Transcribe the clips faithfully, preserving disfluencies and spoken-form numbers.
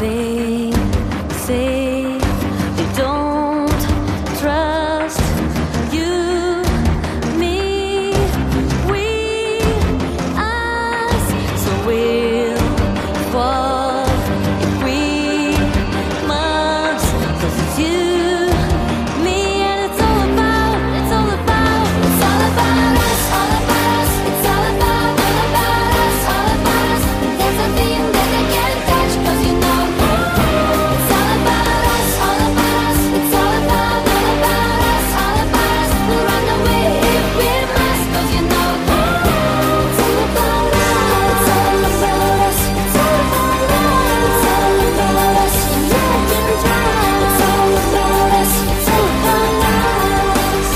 They say they don't trust you, me, we, us. So we'll fall if we must. 'Cause it's you, me, and it's all about, it's all about, it's all about us, all about us. It's all about, all about us, all about us. There's nothing that they can't touch, 'cause you know it's all about us, all about us. It's all about, all about us, all about us. We'll run away if we must, 'cause you know it's all about us, it's all about us, it's all about us, it's all about us. Yeah, give it right. It's all about us, it's all about us.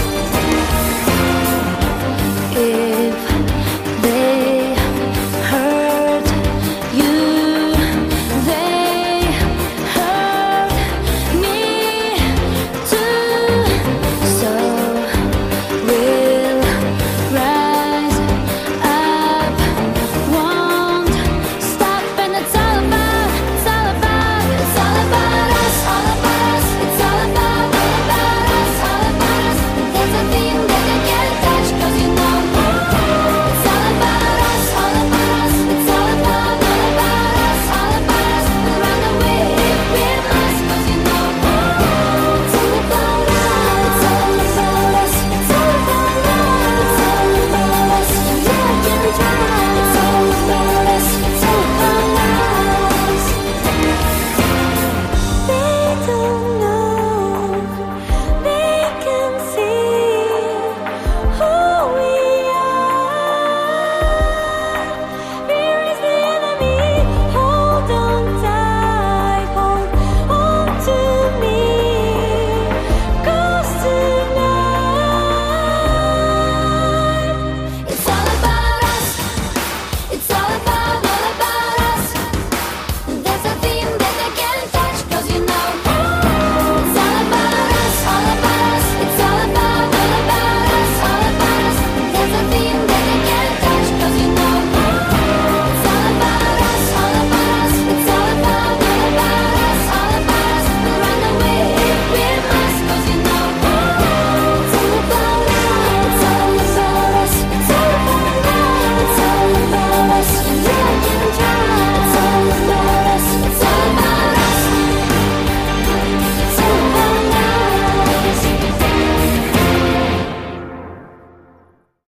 If they hurt you, they hurt me too. So we'll rise up, won't stop, and it's all about, it's all about, it's all about us, all about us. It's all about, all about us, all about us. There's nothing that they can't touch, 'cause you know it's all about us, all about us. It's all about, all about us, all about us. We'll run away if we must, 'cause you know it's all about us, it's all about us, it's all about us, it's all about us. Yeah, give it right.